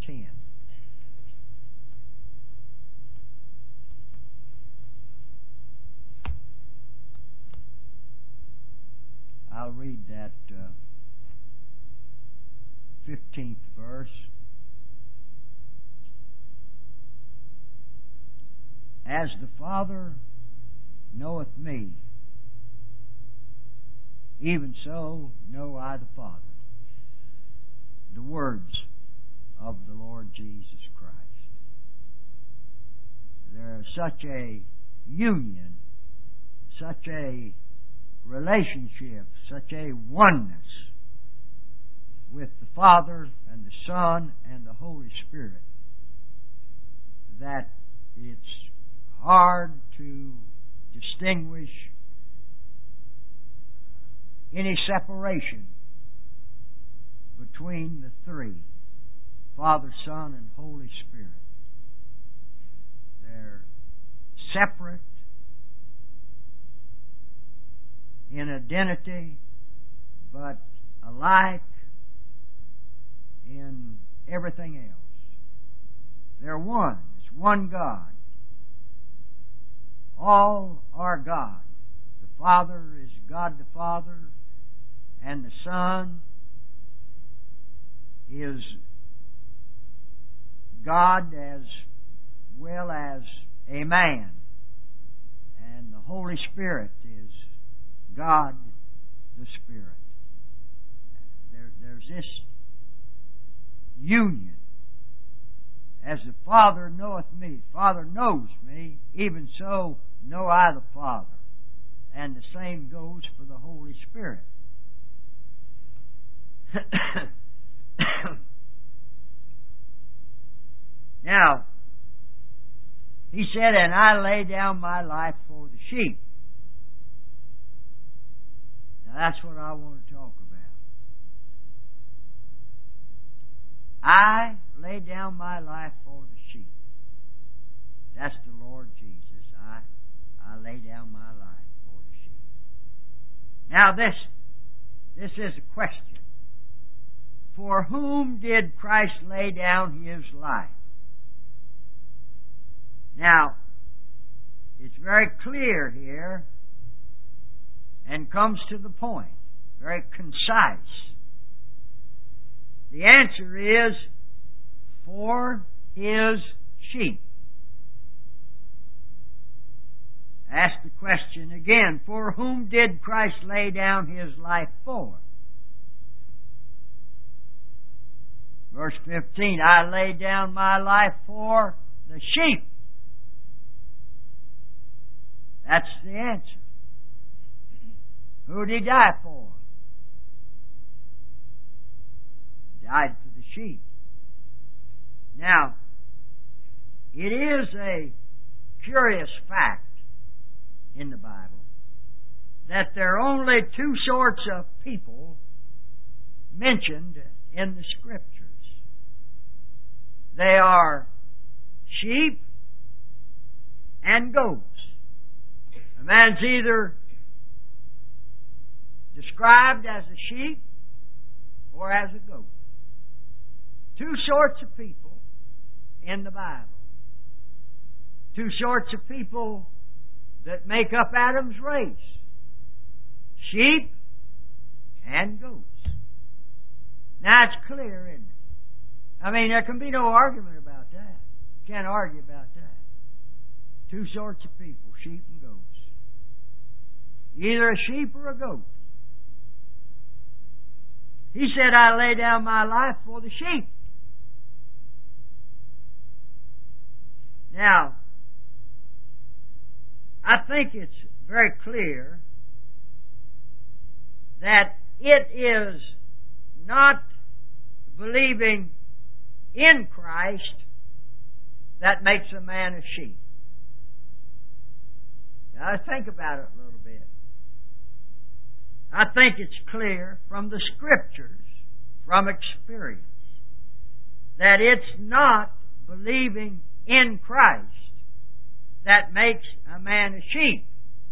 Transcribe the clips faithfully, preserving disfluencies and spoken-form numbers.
ten. I'll read that uh, fifteenth verse. As the Father knoweth me, even so know I the Father. The words of the Lord Jesus Christ. There is such a union, such a relationship, such a oneness with the Father and the Son and the Holy Spirit that it's hard to distinguish any separation between the three, Father, Son, and Holy Spirit. They're separate in identity, but alike in everything else. They're one. It's one God. All are God. The Father is God the Father, and the Son is God as well as a man, and the Holy Spirit is God the Spirit. There, there's this union. As the Father knoweth me, the Father knows me, even so know I the Father. And the same goes for the Holy Spirit. Now, he said, and I lay down my life for the sheep. Now, that's what I want to talk about. I lay down my life for the sheep. That's the Lord Jesus. I, I lay down my life for the sheep. Now, this, this is a question. For whom did Christ lay down His life? Now, it's very clear here and comes to the point, very concise. The answer is for His sheep. Ask the question again, for whom did Christ lay down His life for? Verse fifteen, I lay down my life for the sheep. That's the answer. Who did He die for? He died for the sheep. Now, it is a curious fact in the Bible that there are only two sorts of people mentioned in the Scriptures. They are sheep and goats. A man's either described as a sheep or as a goat. Two sorts of people in the Bible. Two sorts of people that make up Adam's race. Sheep and goats. Now it's clear, isn't it? I mean, there can be no argument about that. Can't argue about that. Two sorts of people, sheep and goats. Either a sheep or a goat. He said, I lay down my life for the sheep. Now, I think it's very clear that it is not believing in Christ that makes a man a sheep. Now, think about it a little bit. I think it's clear from the Scriptures, from experience, that it's not believing in Christ that makes a man a sheep.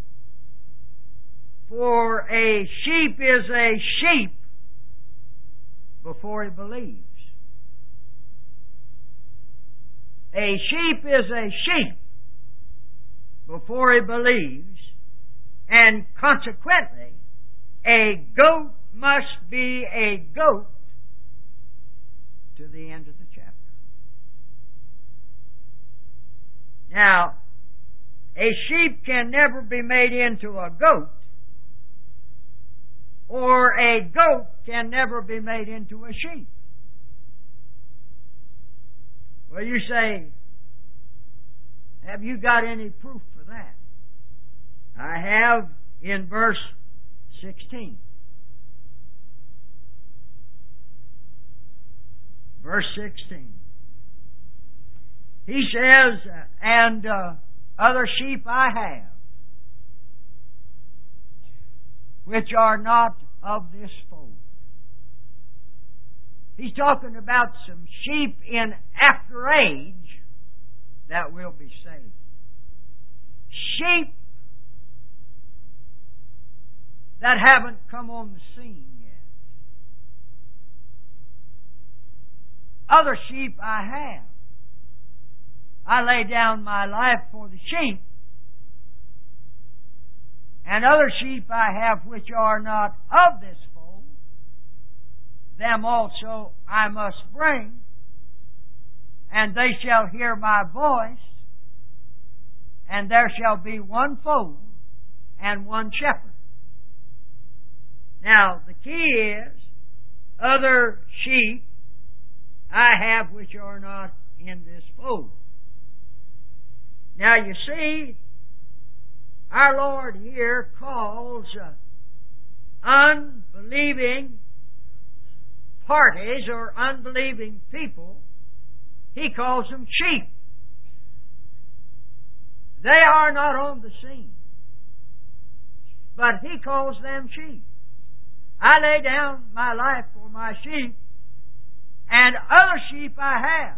For a sheep is a sheep before he believes. A sheep is a sheep before he believes, and consequently, a goat must be a goat to the end of the chapter. Now, a sheep can never be made into a goat, or a goat can never be made into a sheep. Well, you say, have you got any proof for that? I have in verse sixteen. Verse sixteen. He says, and uh, other sheep I have, which are not of this fold. He's talking about some sheep in after age that will be saved. Sheep that haven't come on the scene yet. Other sheep I have. I lay down my life for the sheep, and other sheep I have which are not of this fold, them also I must bring, and they shall hear my voice, and there shall be one fold and one shepherd. Now, the key is, other sheep I have which are not in this fold. Now, you see, our Lord here calls uh, unbelieving parties or unbelieving people, He calls them sheep. They are not on the scene, but He calls them sheep. I lay down my life for my sheep, and other sheep I have.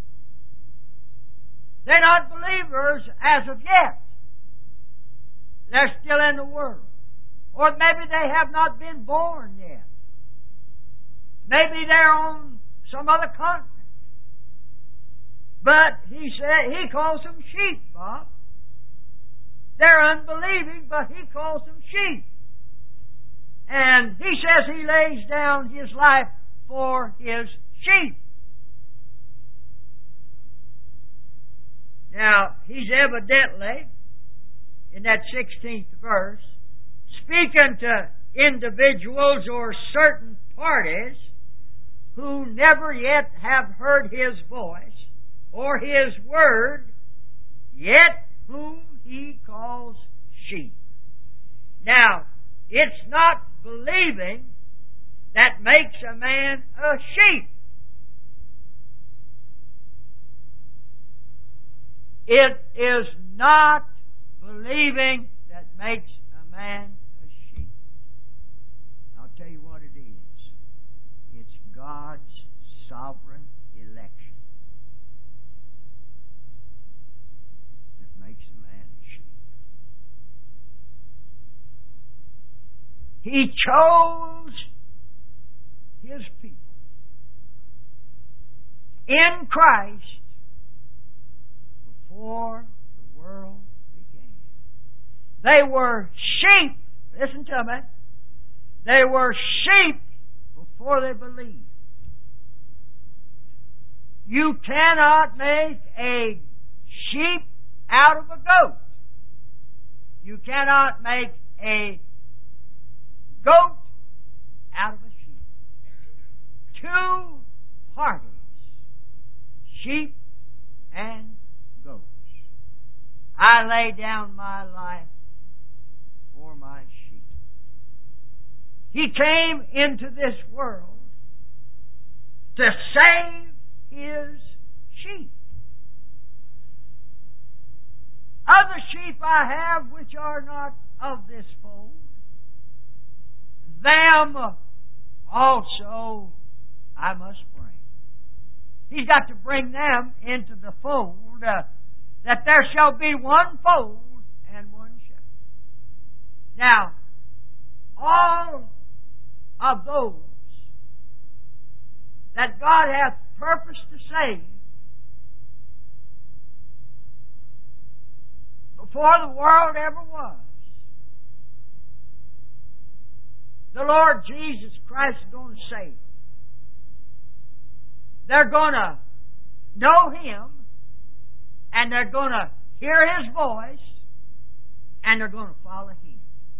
They're not believers as of yet. They're still in the world. Or maybe they have not been born yet. Maybe they're on some other continent. But he said he calls them sheep, Bob. They're unbelieving, but he calls them sheep. And he says he lays down his life for his sheep. Now, he's evidently, in that sixteenth verse, speaking to individuals or certain parties who never yet have heard His voice or His word, yet whom He calls sheep. Now, it's not believing that makes a man a sheep. It is not believing that makes a man a sheep. I'll tell you what it is. It's God's sovereign election that makes a man a sheep. He chose His people in Christ before the world began. They were sheep. Listen to me. They were sheep before they believed. You cannot make a sheep out of a goat. You cannot make a goat out of a sheep. Two parties, sheep and goats. I lay down my life for my sheep. He came into this world to save His sheep. Other sheep I have which are not of this fold, them also I must bring. He's got to bring them into the fold, uh, that there shall be one fold and one shepherd. Now, all of those that God hath purposed to save before the world ever was. The Lord Jesus Christ is going to save them. They're going to know Him, and they're going to hear His voice, and they're going to follow Him.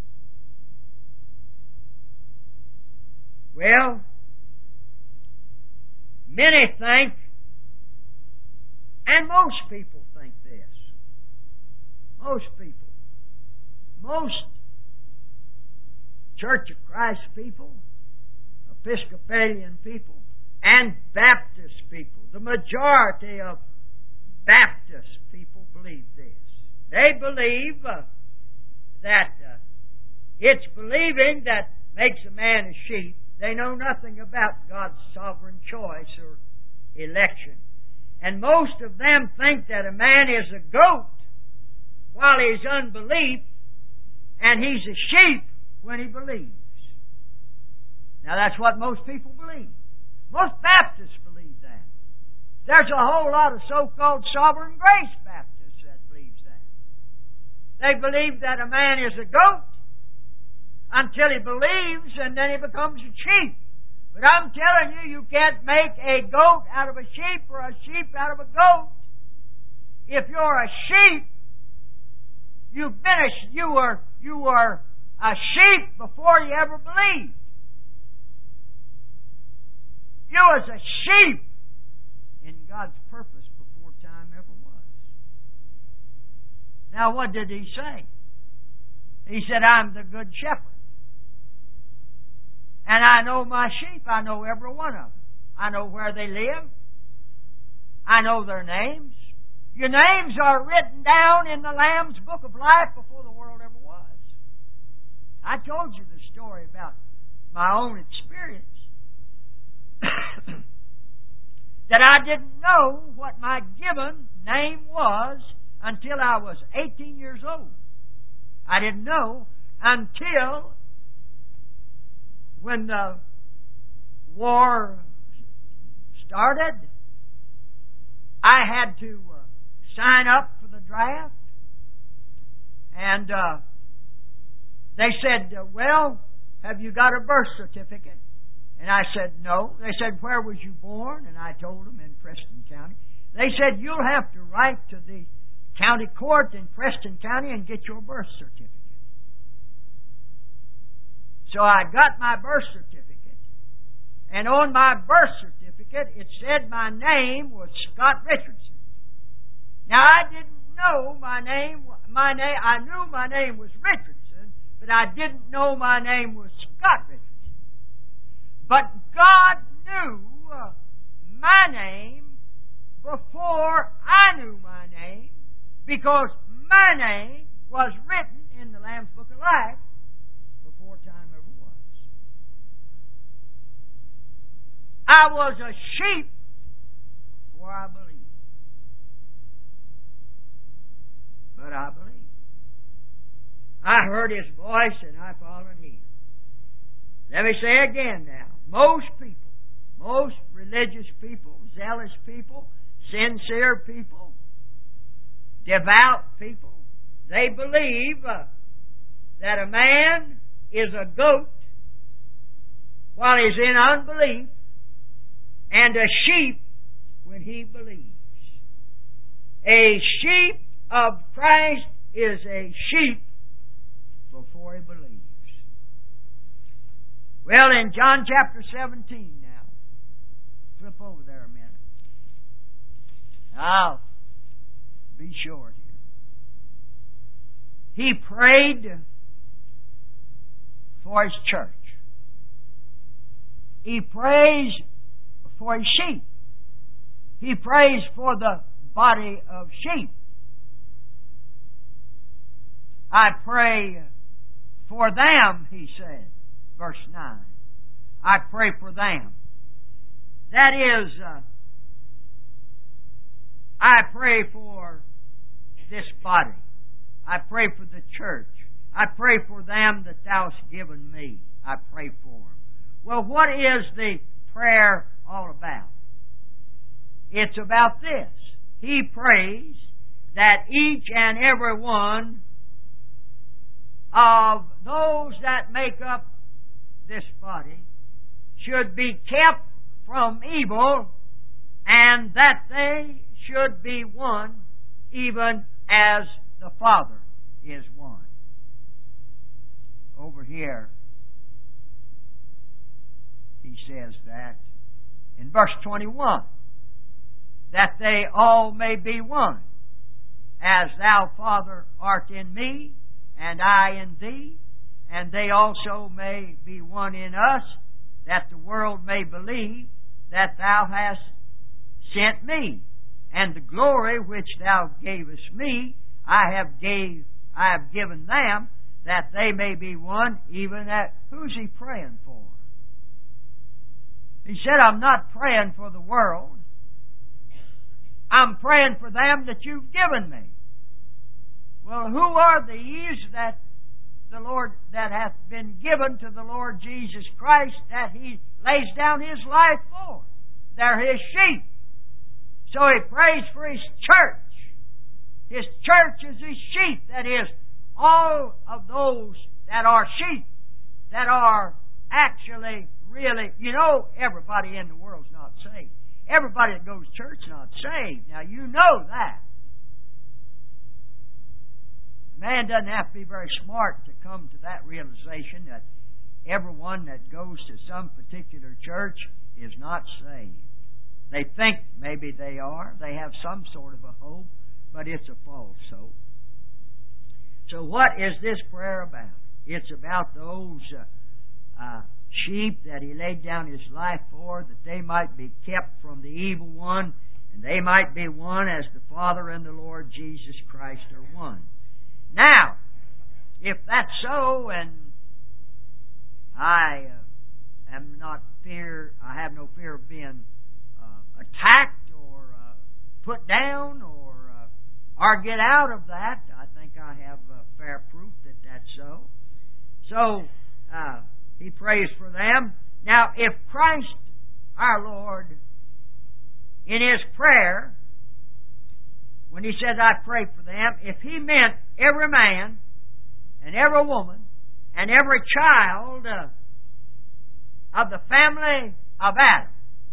Well, many think, and most people think this, most people, most Church of Christ people, Episcopalian people, and Baptist people, the majority of Baptist people believe this. They believe uh, that uh, it's believing that makes a man a sheep. They know nothing about God's sovereign choice or election. And most of them think that a man is a goat while he's unbelief, and he's a sheep when he believes. Now that's what most people believe. Most Baptists believe that. There's a whole lot of so-called sovereign grace Baptists that believes that. They believe that a man is a goat until he believes, and then he becomes a sheep. But I'm telling you, you can't make a goat out of a sheep or a sheep out of a goat. If you're a sheep, you've been a, you were you were a sheep before you ever believed. You was a sheep in God's purpose before time ever was. Now, what did He say? He said, I'm the good shepherd. And I know my sheep. I know every one of them. I know where they live. I know their names. Your names are written down in the Lamb's Book of Life before the world ever was. I told you the story about my own experience. That I didn't know what my given name was until I was eighteen years old. I didn't know until when the war started. I had to uh, sign up for the draft, and uh, they said, uh, well, have you got a birth certificate? And I said, no. They said, where was you born? And I told them, in Preston County. They said, you'll have to write to the county court in Preston County and get your birth certificate. So I got my birth certificate. And on my birth certificate, it said my name was Scott Richardson. Now, I didn't know my name, my name, I knew my name was Richardson, but I didn't know my name was Scott Richardson. But God knew uh, my name before I knew my name, because my name was written in the Lamb's Book of Life before time ever was. I was a sheep before I believed. But I believed. I heard His voice and I followed Him. Let me say again now, most people, most religious people, zealous people, sincere people, devout people, they believe uh, that a man is a goat while he's in unbelief, and a sheep when he believes. A sheep of Christ is a sheep before he believes. Well, in John chapter seventeen now, flip over there a minute. I'll be short here. He prayed for His church. He prays for His sheep. He prays for the body of sheep. I pray for them, He said, verse nine. I pray for them. That is, uh, I pray for this body. I pray for the church. I pray for them that Thou hast given me. I pray for them. Well, what is the prayer all about? It's about this. He prays that each and every one of those that make up this body should be kept from evil, and that they should be one, even as the Father is one. Over here, he says that in verse twenty-one, that they all may be one, as thou, Father, art in me, and I in thee, and they also may be one in us, that the world may believe that thou hast sent me, and the glory which thou gavest me, I have gave, I have given them, that they may be one, even at, who's he praying for? He said, I'm not praying for the world. I'm praying for them that you've given me. Well, who are these that the Lord, that hath been given to the Lord Jesus Christ, that He lays down His life for? They're His sheep. So He prays for His church. His church is His sheep. That is, all of those that are sheep, that are actually, really, you know, everybody in the world's not saved. Everybody that goes to church is not saved. Now, you know that. A man doesn't have to be very smart to come to that realization that everyone that goes to some particular church is not saved. They think maybe they are. They have some sort of a hope, but it's a false hope. So what is this prayer about? It's about those uh, uh, sheep that He laid down His life for, that they might be kept from the evil one, and they might be one as the Father and the Lord Jesus Christ are one. Now, if that's so, and I uh, am not fear, I have no fear of being uh, attacked or uh, put down or uh, or get out of that, I think I have uh, fair proof that that's so. So, uh, he prays for them. Now, if Christ our Lord, in His prayer, when He says, I pray for them, if He meant every man and every woman and every child uh, of the family of Adam,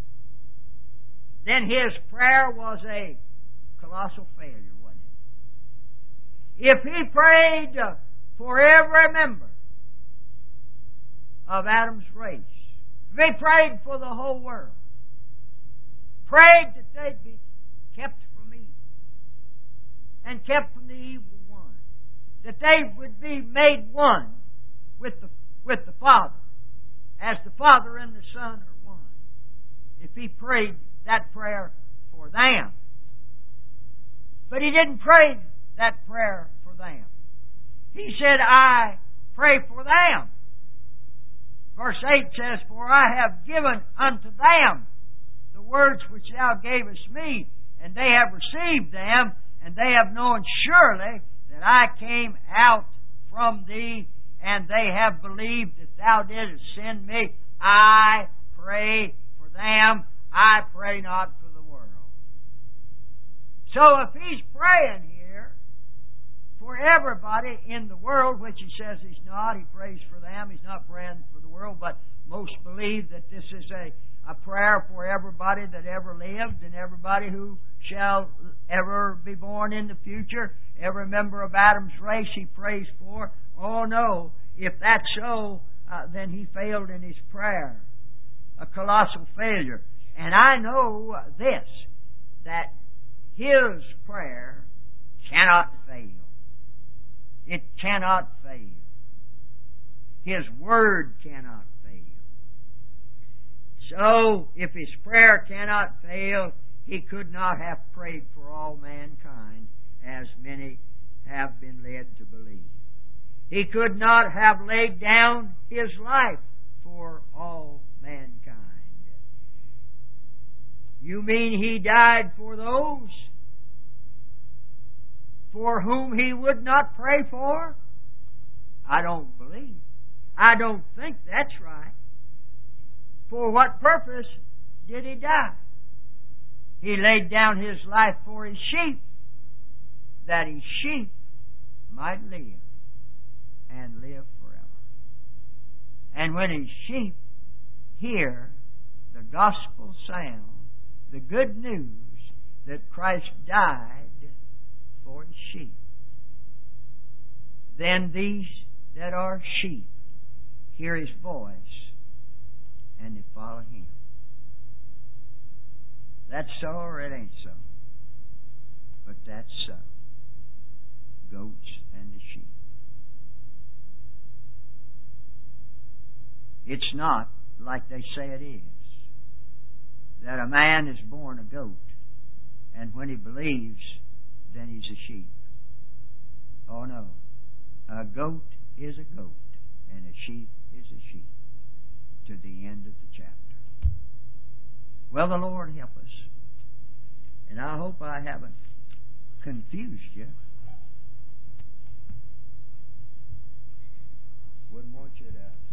then His prayer was a colossal failure, wasn't it? If He prayed uh, for every member of Adam's race, if He prayed for the whole world, prayed that they'd be kept from evil and kept from the evil one, that they would be made one with the with the Father, as the Father and the Son are one. If He prayed that prayer for them, but He didn't pray that prayer for them. He said, I pray for them. Verse eight says, for I have given unto them the words which thou gavest me, and they have received them, and they have known surely that I came out from thee, and they have believed that thou didst send me. I pray for them. I pray not for the world. So if He's praying here for everybody in the world, which He says He's not, He prays for them. He's not praying for the world, but most believe that this is a, a prayer for everybody that ever lived and everybody who shall ever be born in the future. Every member of Adam's race He prays for. Oh no, if that's so, uh, then He failed in His prayer. A colossal failure. And I know this, that His prayer cannot fail. It cannot fail. His Word cannot fail. So, if His prayer cannot fail, He could not have prayed for all mankind, as many have been led to believe. He could not have laid down His life for all mankind. You mean He died for those for whom He would not pray for? I don't believe. I don't think that's right. For what purpose did He die? He laid down His life for His sheep. that his sheep might live and live forever. And when his sheep hear the gospel sound, the good news that Christ died for his sheep, then these that are sheep hear his voice and they follow him. That's so or it ain't so. But that's so. Goats and the sheep. It's not like they say it is, that a man is born a goat, and when he believes, then he's a sheep. Oh no. A goat is a goat, and a sheep is a sheep, to the end of the chapter. Well, the Lord help us. And I hope I haven't confused you. Wouldn't want you to